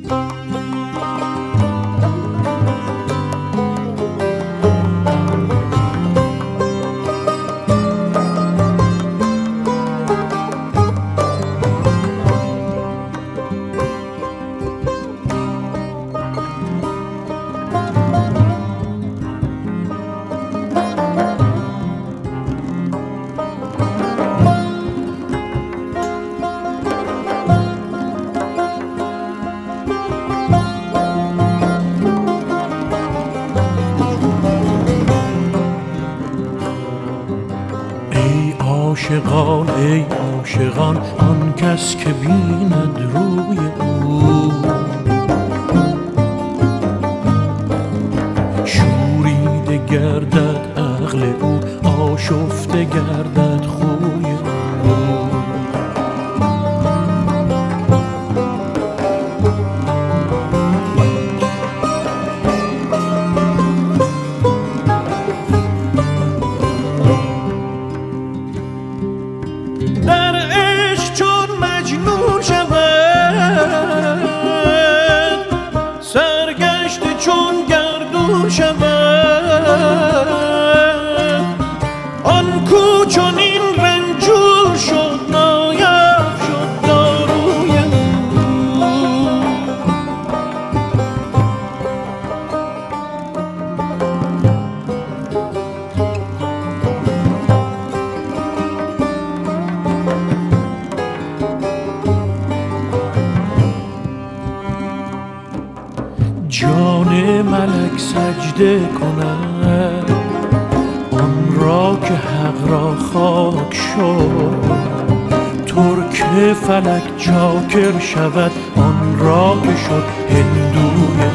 عاشقان ای عاشقان آن کس که بیند روی او شوریده گردد عقل او آشفته گردد خوی او در عشق چون مجنون شود سرگشته چون گردون شود آن کو چون این رنجور شد نایب شد داروی جان ملک سجده کند آن را که حق را خاک شد ترک فلک چاکر شود آن را که شد هندوی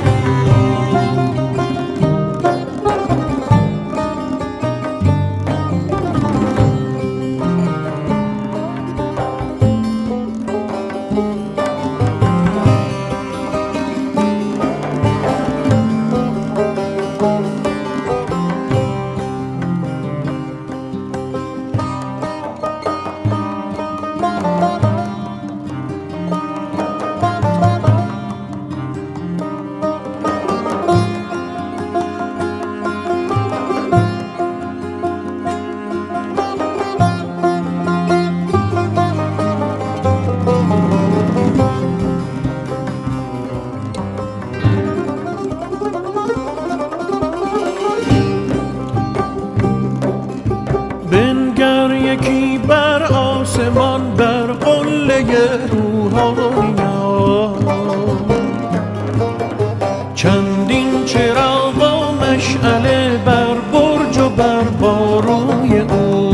بنگر یکی بر آسمان بر قله روحانیان چندین چراغ و مشعله بر برج و بر باروی او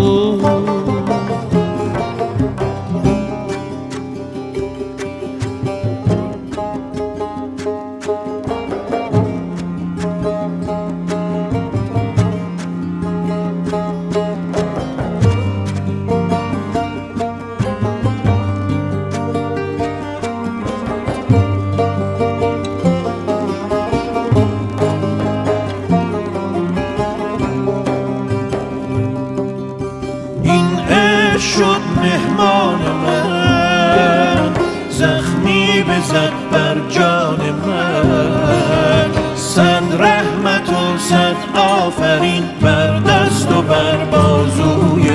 شد مهمان من زخمی بزد بر جان من صد رحمت و صد آفرین بر دست و بر بازوی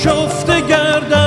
آشفته گردد